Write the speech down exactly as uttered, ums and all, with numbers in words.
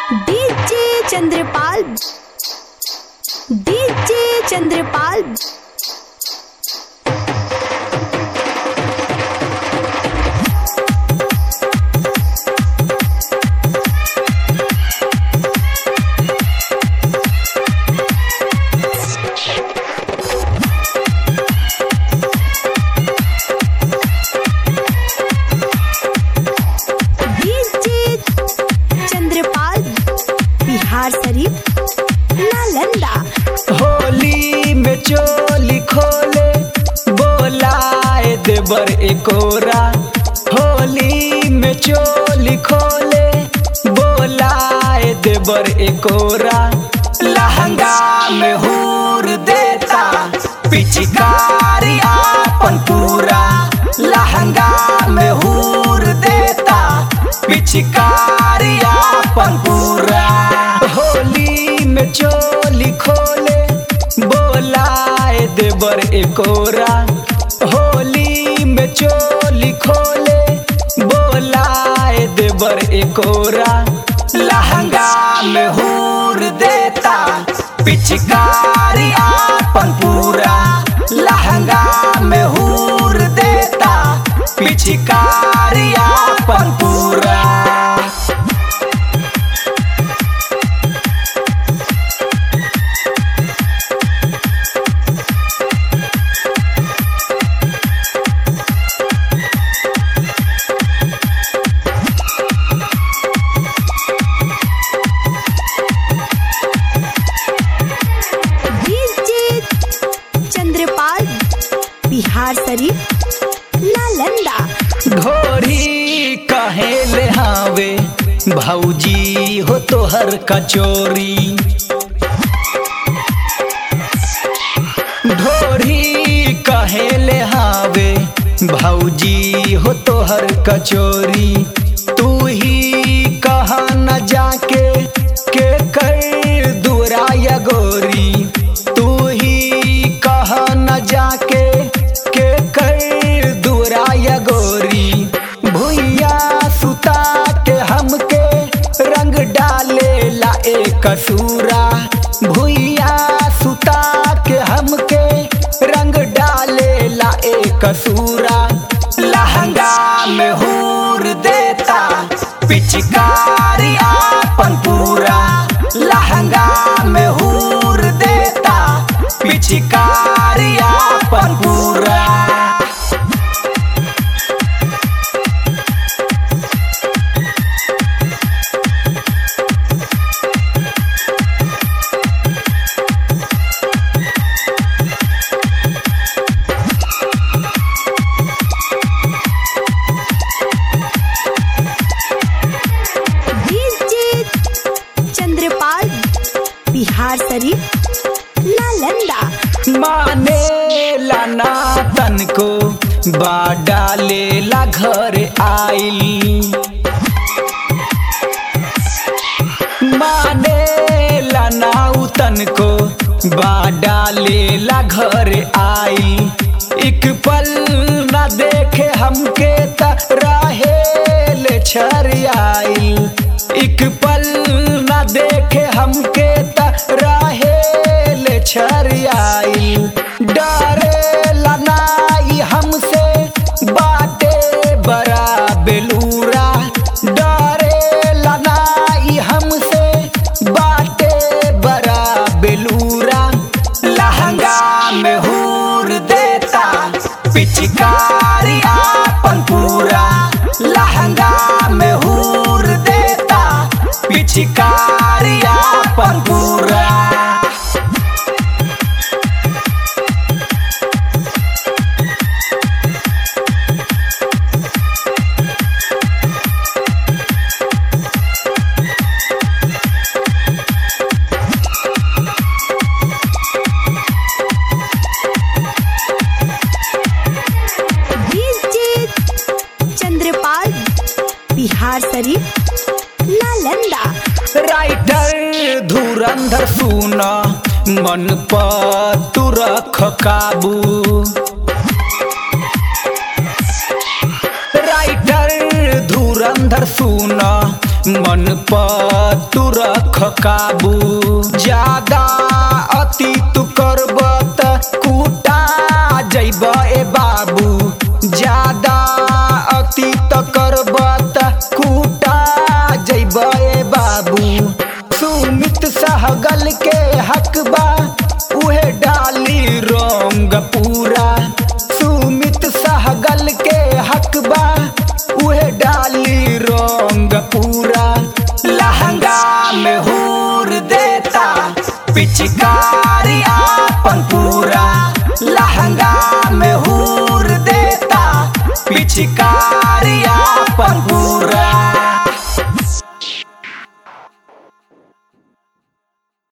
DJ Chandrapal DJ Chandrapal Nalanda. Holi में चोली खोले बोलाए देवर एकोरा। होली में चोली खोले बोलाए देवर एकोरा। लहंगा में हूर देता पिचकारी आपन पूरा। लहंगा में हूर देता पिचकारी आपन पूरा। होली में चोली खोले बोलाए देवर एकोरा। होली में चोली खोले बोलाए देवर एकोरा। लहंगा में हूर देता पिचकारी आपन पूरा। लहंगा में हूर देता पिचकारी आपन पूरा। बिहार शरीफ नालंदा। घोड़ी कहेले हावे भौजी हो तोहर कचोरी। ढोरी कहेले हावे भौजी हो तोहर कचोरी। तू ही कहा न जाके के कर दुराया गोरी। तू ही कहा न जाके के कर दुराया गोरी। भुइया सुता के हमके रंग डाले ला एक कसूरा। भुइया सुता के हमके रंग डाले ला एक कसूरा। लहंगा में हूर देता पिचकारी आपन पूरा। लहंगा में हूर देता पिचकारी आपन पूरा। चंद्रपाल बिहार शरीफ नालंदा। माने लाना तन को बाडा लेला घर आइल। माने लाना तन को बाडा लेला घर आइल। एक पल न देखे हमके त राहेल छर आइल। एक पल न देखे हमके त राहेल छर आइल। डरे लनाई हमसे बाटे बड़ा बेलूरा। डरे लनाई हमसे बाटे बड़ा बेलूरा। लहंगा में हूर देता पिचकारी आपन पूरा। लहंगा में हूर देता पिचकारी आपन पूरा। चंद्रपाल बिहार शरीफ नालंदा। राइटर धुरंधर सुना मन पर तू रख काबू। राइटर धुरंधर सुना मन पर तू रख काबू। ज्यादा अति तू करब त कूटा जैब ए बाबू। ज्यादा अति त करब त कूटा जैब ए बाबू। सुमित सहगल के हक बा उहे डाली रंग पूरा। सुमित सहगल के हक बा उहे डाली रंग पूरा। लहंगा में हूर देता पिचकारी आपन पूरा। लहंगा में हूर देता पिचकारी आपन पूरा।